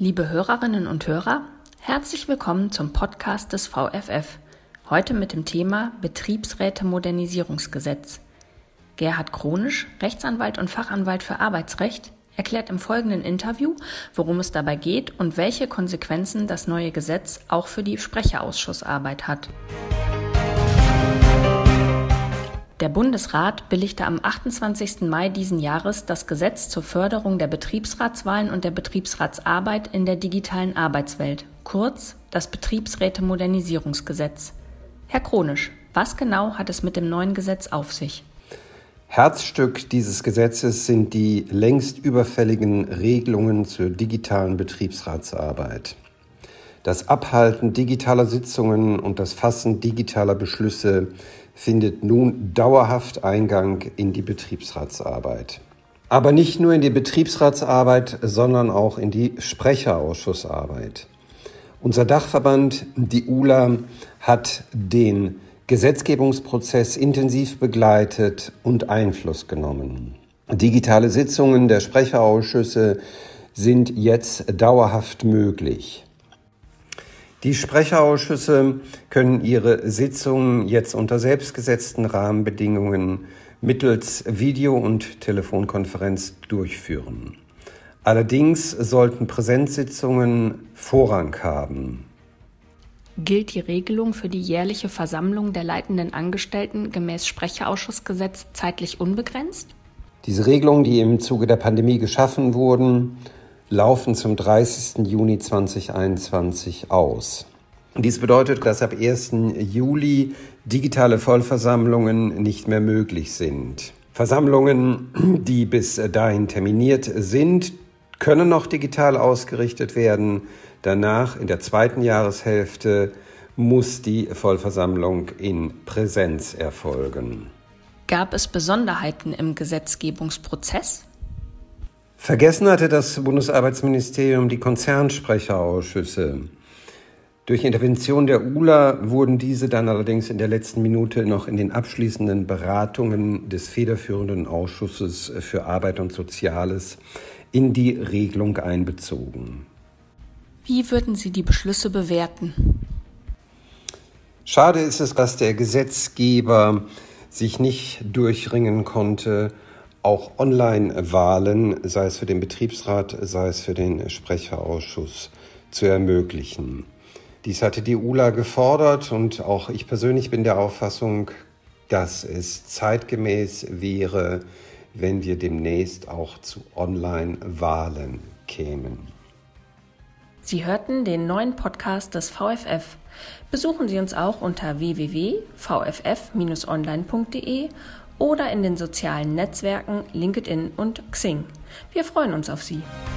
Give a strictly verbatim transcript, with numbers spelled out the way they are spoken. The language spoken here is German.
Liebe Hörerinnen und Hörer, herzlich willkommen zum Podcast des V F F. Heute mit dem Thema Betriebsräte-Modernisierungsgesetz. Gerhard Kronisch, Rechtsanwalt und Fachanwalt für Arbeitsrecht, erklärt im folgenden Interview, worum es dabei geht und welche Konsequenzen das neue Gesetz auch für die Sprecherausschussarbeit hat. Der Bundesrat billigte am achtundzwanzigsten Mai diesen Jahres das Gesetz zur Förderung der Betriebsratswahlen und der Betriebsratsarbeit in der digitalen Arbeitswelt, kurz das Betriebsräte-Modernisierungsgesetz. Herr Kronisch, was genau hat es mit dem neuen Gesetz auf sich? Herzstück dieses Gesetzes sind die längst überfälligen Regelungen zur digitalen Betriebsratsarbeit. Das Abhalten digitaler Sitzungen und das Fassen digitaler Beschlüsse findet nun dauerhaft Eingang in die Betriebsratsarbeit. Aber nicht nur in die Betriebsratsarbeit, sondern auch in die Sprecherausschussarbeit. Unser Dachverband, die U L A, hat den Gesetzgebungsprozess intensiv begleitet und Einfluss genommen. Digitale Sitzungen der Sprecherausschüsse sind jetzt dauerhaft möglich. Die Sprecherausschüsse können ihre Sitzungen jetzt unter selbstgesetzten Rahmenbedingungen mittels Video- und Telefonkonferenz durchführen. Allerdings sollten Präsenzsitzungen Vorrang haben. Gilt die Regelung für die jährliche Versammlung der leitenden Angestellten gemäß Sprecherausschussgesetz zeitlich unbegrenzt? Diese Regelungen, die im Zuge der Pandemie geschaffen wurden, laufen zum dreißigsten Juni zweitausendeinundzwanzig aus. Dies bedeutet, dass ab ersten Juli digitale Vollversammlungen nicht mehr möglich sind. Versammlungen, die bis dahin terminiert sind, können noch digital ausgerichtet werden. Danach, in der zweiten Jahreshälfte, muss die Vollversammlung in Präsenz erfolgen. Gab es Besonderheiten im Gesetzgebungsprozess? Vergessen hatte das Bundesarbeitsministerium die Konzernsprecherausschüsse. Durch Intervention der U L A wurden diese dann allerdings in der letzten Minute noch in den abschließenden Beratungen des federführenden Ausschusses für Arbeit und Soziales in die Regelung einbezogen. Wie würden Sie die Beschlüsse bewerten? Schade ist es, dass der Gesetzgeber sich nicht durchringen konnte, auch Online-Wahlen, sei es für den Betriebsrat, sei es für den Sprecherausschuss, zu ermöglichen. Dies hatte die U L A gefordert und auch ich persönlich bin der Auffassung, dass es zeitgemäß wäre, wenn wir demnächst auch zu Online-Wahlen kämen. Sie hörten den neuen Podcast des V F F. Besuchen Sie uns auch unter w w w punkt v f f dash online punkt d e oder in den sozialen Netzwerken LinkedIn und Xing. Wir freuen uns auf Sie.